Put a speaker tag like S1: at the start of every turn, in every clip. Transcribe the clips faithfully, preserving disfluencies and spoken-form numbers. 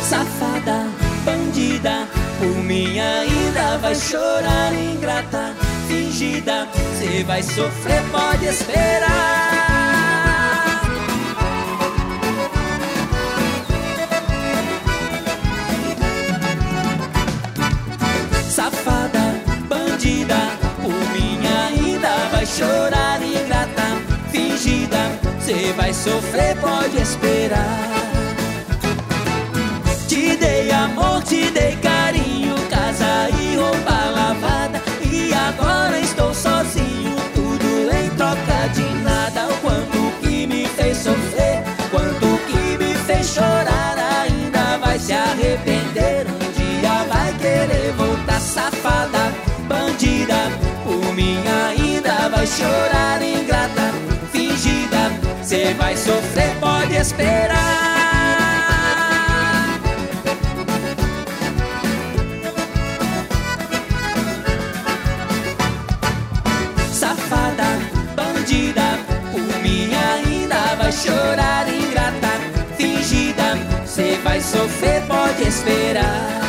S1: Safada, bandida, por mim ainda vai chorar, ingrata, fingida, cê vai sofrer, pode esperar. Safada, bandida, por mim ainda vai chorar, ingrata, fingida, cê vai sofrer, pode esperar. Te dei amor, te dei carinho, casa e roupa lavada, e agora estou sozinho, tudo em troca de nada. O quanto que me fez sofrer, quanto que me fez chorar, ainda vai se arrepender, um dia vai querer voltar. Safada, bandida, por mim ainda vai chorar, ingrata, fingida, cê vai sofrer, pode esperar. Safada, bandida, por mim ainda vai chorar, ingrata, fingida, cê vai sofrer, pode esperar.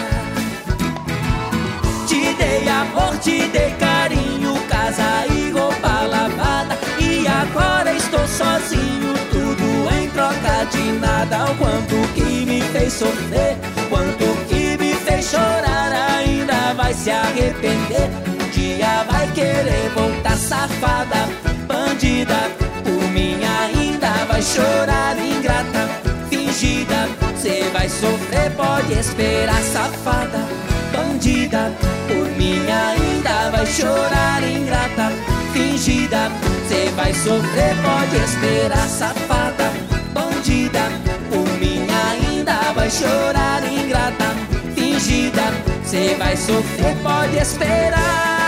S1: Te dei amor, te dei carinho, casa e roupa lavada, e agora estou sozinho, tudo em troca de nada. O quanto que me fez sofrer, quanto que me fez chorar, ainda vai se arrepender, um dia vai querer voltar. Safada, bandida, por mim ainda vai chorar, ingrata, fingida, cê vai sofrer, pode esperar. Safada, bandida, por mim ainda vai chorar, ingrata, fingida, cê vai sofrer, pode esperar. Safada, bandida, por mim ainda vai chorar, ingrata, fingida, cê vai sofrer, pode esperar.